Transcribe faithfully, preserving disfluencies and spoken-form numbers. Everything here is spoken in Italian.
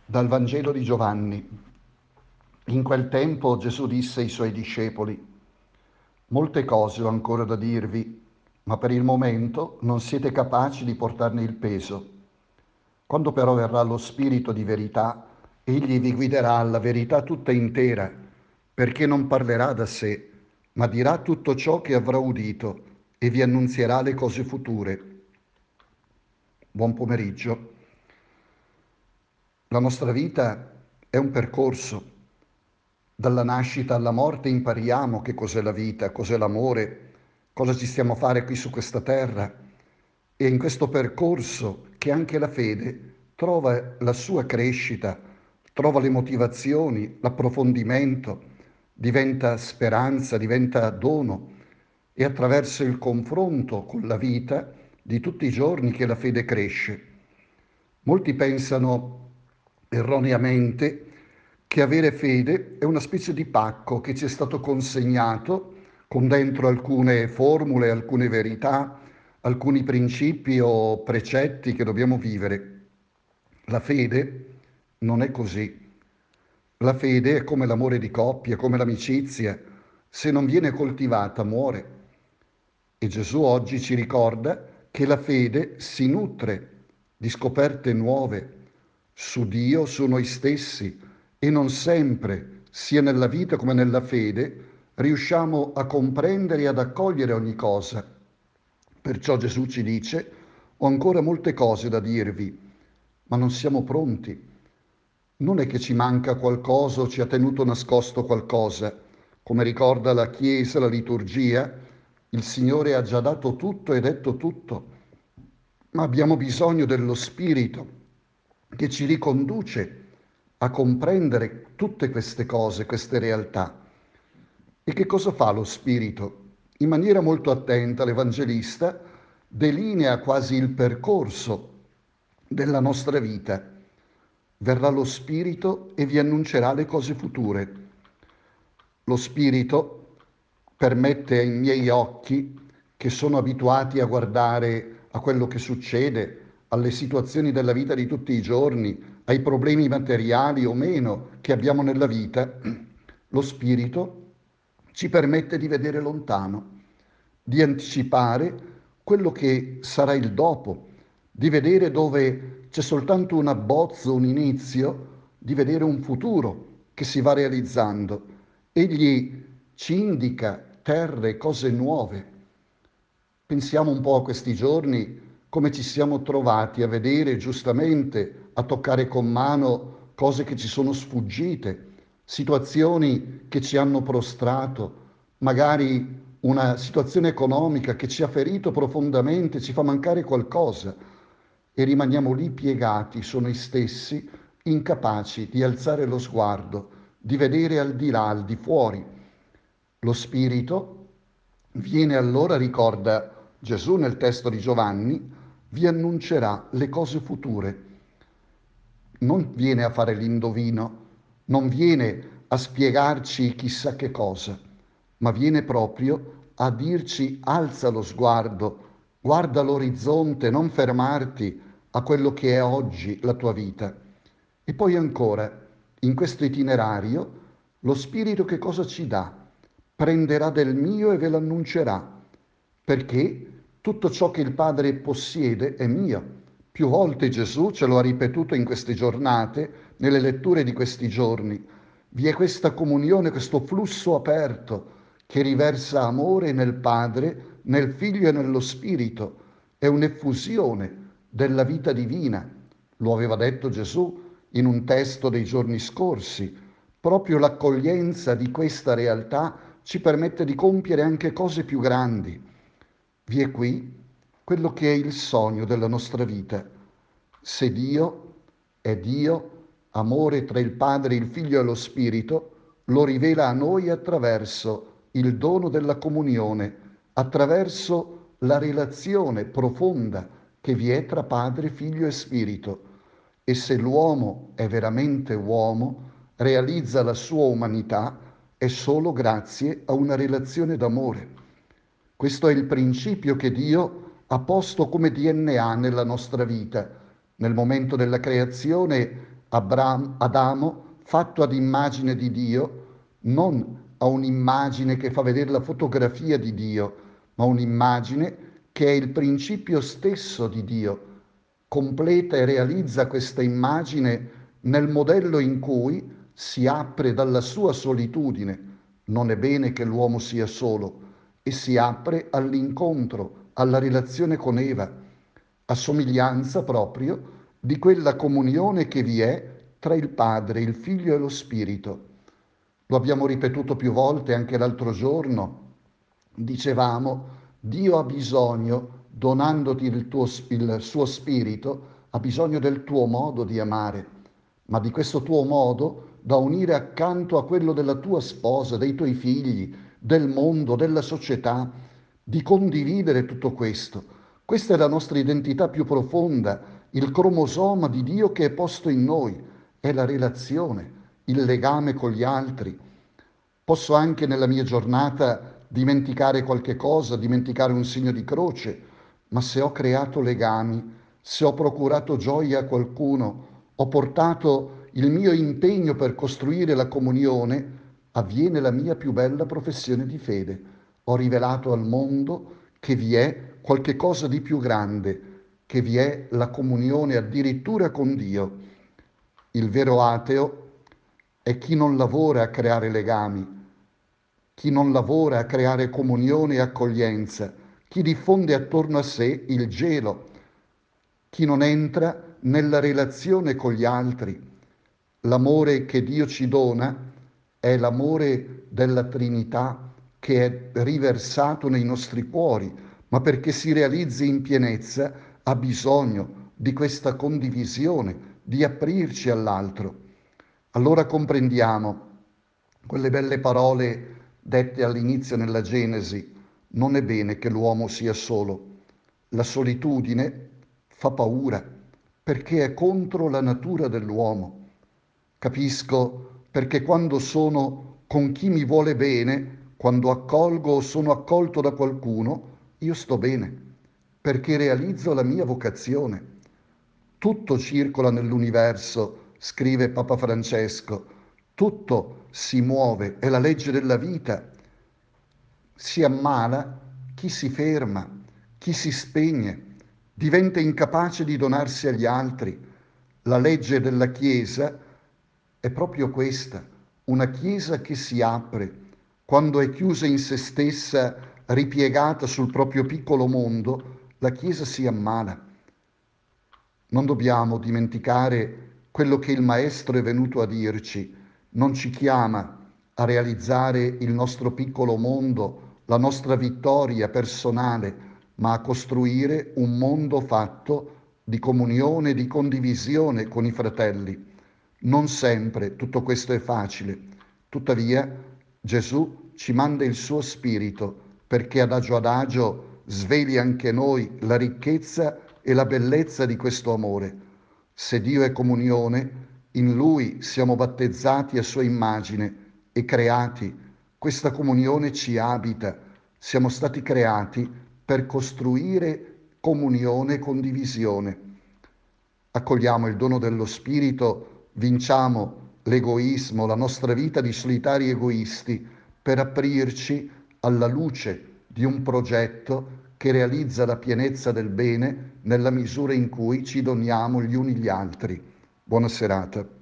Dal Vangelo di Giovanni. In quel tempo Gesù disse ai suoi discepoli: Molte cose ho ancora da dirvi, ma per il momento non siete capaci di portarne il peso. Quando però verrà lo Spirito di verità, egli vi guiderà alla verità tutta intera, perché non parlerà da sé, ma dirà tutto ciò che avrà udito e vi annunzierà le cose future. Buon pomeriggio. La nostra vita è un percorso. Dalla nascita alla morte impariamo che cos'è la vita, cos'è l'amore, cosa ci stiamo a fare qui su questa terra. E in questo percorso che anche la fede trova la sua crescita, trova le motivazioni, l'approfondimento, diventa speranza, diventa dono. E attraverso il confronto con la vita di tutti i giorni che la fede cresce. Molti pensano erroneamente che avere fede è una specie di pacco che ci è stato consegnato con dentro alcune formule, alcune verità, alcuni principi o precetti che dobbiamo vivere. La fede non è così. La fede è come l'amore di coppia, come l'amicizia. Se non viene coltivata, muore. E Gesù oggi ci ricorda che la fede si nutre di scoperte nuove su Dio, su noi stessi, e non sempre, sia nella vita come nella fede, riusciamo a comprendere e ad accogliere ogni cosa. Perciò Gesù ci dice: ho ancora molte cose da dirvi, ma non siamo pronti. Non è che ci manca qualcosa o ci ha tenuto nascosto qualcosa. Come ricorda la Chiesa, la liturgia, il Signore ha già dato tutto e detto tutto, ma abbiamo bisogno dello Spirito che ci riconduce a comprendere tutte queste cose, queste realtà. E che cosa fa lo Spirito? In maniera molto attenta l'Evangelista delinea quasi il percorso della nostra vita. Verrà lo Spirito e vi annuncerà le cose future. Lo Spirito permette ai miei occhi, che sono abituati a guardare a quello che succede, alle situazioni della vita di tutti i giorni, ai problemi materiali o meno che abbiamo nella vita, lo Spirito ci permette di vedere lontano, di anticipare quello che sarà il dopo, di vedere dove c'è soltanto un abbozzo, un inizio, di vedere un futuro che si va realizzando. Egli ci indica terre, cose nuove. Pensiamo un po' a questi giorni come ci siamo trovati a vedere giustamente, a toccare con mano cose che ci sono sfuggite, situazioni che ci hanno prostrato, magari una situazione economica che ci ha ferito profondamente, ci fa mancare qualcosa e rimaniamo lì piegati su noi stessi, incapaci di alzare lo sguardo, di vedere al di là, al di fuori. Lo Spirito viene allora, ricorda Gesù nel testo di Giovanni, vi annuncerà le cose future. Non viene a fare l'indovino, non viene a spiegarci chissà che cosa, ma viene proprio a dirci alza lo sguardo, guarda l'orizzonte, non fermarti a quello che è oggi la tua vita. E poi ancora, in questo itinerario, lo Spirito che cosa ci dà? Prenderà del mio e ve l'annuncerà, perché tutto ciò che il Padre possiede è mio. Più volte Gesù ce lo ha ripetuto in queste giornate, nelle letture di questi giorni. Vi è questa comunione, questo flusso aperto che riversa amore nel Padre, nel Figlio e nello Spirito. È un'effusione della vita divina. Lo aveva detto Gesù in un testo dei giorni scorsi. Proprio l'accoglienza di questa realtà ci permette di compiere anche cose più grandi. Vi è qui quello che è il sogno della nostra vita. Se Dio è Dio, amore tra il Padre, il Figlio e lo Spirito, lo rivela a noi attraverso il dono della comunione, attraverso la relazione profonda che vi è tra Padre, Figlio e Spirito. E se l'uomo è veramente uomo, realizza la sua umanità, è solo grazie a una relazione d'amore. Questo è il principio che Dio ha posto come D N A nella nostra vita. Nel momento della creazione Abram, Adamo, fatto ad immagine di Dio, non a un'immagine che fa vedere la fotografia di Dio, ma un'immagine che è il principio stesso di Dio, completa e realizza questa immagine nel modello in cui si apre dalla sua solitudine. Non è bene che l'uomo sia solo e si apre all'incontro, alla relazione con Eva, a somiglianza proprio di quella comunione che vi è tra il Padre, il Figlio e lo Spirito. Lo abbiamo ripetuto più volte anche l'altro giorno. Dicevamo, Dio ha bisogno, donandoti il, tuo, il suo Spirito, ha bisogno del tuo modo di amare, ma di questo tuo modo da unire accanto a quello della tua sposa, dei tuoi figli, del mondo, della società, di condividere tutto questo. Questa è la nostra identità più profonda, il cromosoma di Dio che è posto in noi, è la relazione, il legame con gli altri. Posso anche nella mia giornata dimenticare qualche cosa, dimenticare un segno di croce, ma se ho creato legami, se ho procurato gioia a qualcuno, ho portato il mio impegno per costruire la comunione, avviene la mia più bella professione di fede. Ho rivelato al mondo che vi è qualche cosa di più grande, che vi è la comunione addirittura con Dio. Il vero ateo è chi non lavora a creare legami, chi non lavora a creare comunione e accoglienza, chi diffonde attorno a sé il gelo, chi non entra nella relazione con gli altri. L'amore che Dio ci dona è l'amore della Trinità che è riversato nei nostri cuori, ma perché si realizzi in pienezza ha bisogno di questa condivisione, di aprirci all'altro. Allora comprendiamo quelle belle parole dette all'inizio nella Genesi: non è bene che l'uomo sia solo. La solitudine fa paura perché è contro la natura dell'uomo. Capisco perché quando sono con chi mi vuole bene, quando accolgo o sono accolto da qualcuno, io sto bene, perché realizzo la mia vocazione. Tutto circola nell'universo, scrive Papa Francesco, tutto si muove, è la legge della vita. Si ammala chi si ferma, chi si spegne, diventa incapace di donarsi agli altri. La legge della Chiesa è proprio questa, una Chiesa che si apre. Quando è chiusa in se stessa, ripiegata sul proprio piccolo mondo, la Chiesa si ammala. Non dobbiamo dimenticare quello che il Maestro è venuto a dirci. Non ci chiama a realizzare il nostro piccolo mondo, la nostra vittoria personale, ma a costruire un mondo fatto di comunione e di condivisione con i fratelli. Non sempre tutto questo è facile, tuttavia Gesù ci manda il suo Spirito perché adagio adagio sveli anche noi la ricchezza e la bellezza di questo amore. Se Dio è comunione, in Lui siamo battezzati a sua immagine e creati. Questa comunione ci abita. Siamo stati creati per costruire comunione e condivisione. Accogliamo il dono dello Spirito, vinciamo l'egoismo, la nostra vita di solitari egoisti, per aprirci alla luce di un progetto che realizza la pienezza del bene nella misura in cui ci doniamo gli uni gli altri. Buona serata.